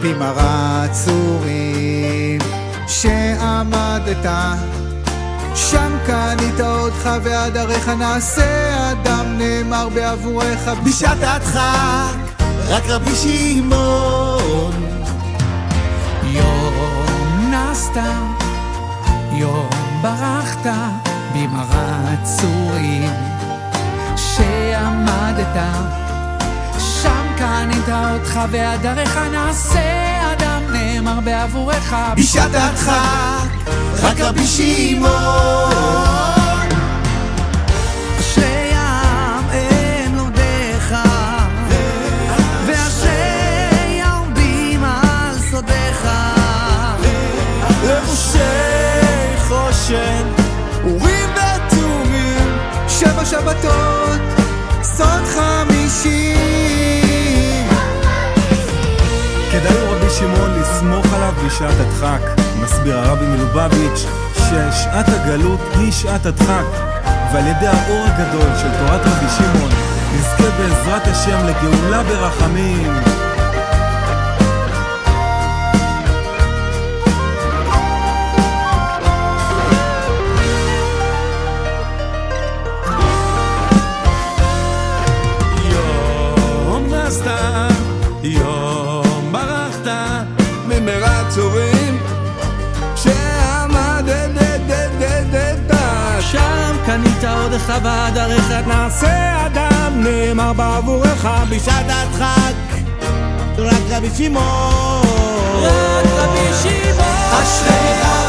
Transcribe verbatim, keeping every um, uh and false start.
במראה צורים שעמדת שם קנית אותך ועד עריך נעשה אדם נאמר בעבורך בשעת הדחק רק רבי שמעון יום נסת יום ברחת במראה צורים שעמדת שם קנית אותך ועד עריך נעשה אדם נאמר בעבורך בשעת הדחק רק רבי שמעון אשרי העם הם לומדיך ואשרי העומדים על סודיך לבושי חושן אורים ותומים שבע שבתות סוד חמישים כדאי רבי שמעון לסמוך עליו בשעת הדחק. מסביר הרבי מלובביץ' ששעת הגלות היא שעת הדחק, ועל ידי האור הגדול של תורת רבי שמעון נזכה בעזרת השם לגאולה ברחמים. יום נסת יום ברחת ממראה צורים שם קנית עודך ועד עריך נעשה אדם נאמר בעבורך בשעת הדחק רק רבי שמעון רק רבי שמעון אשרי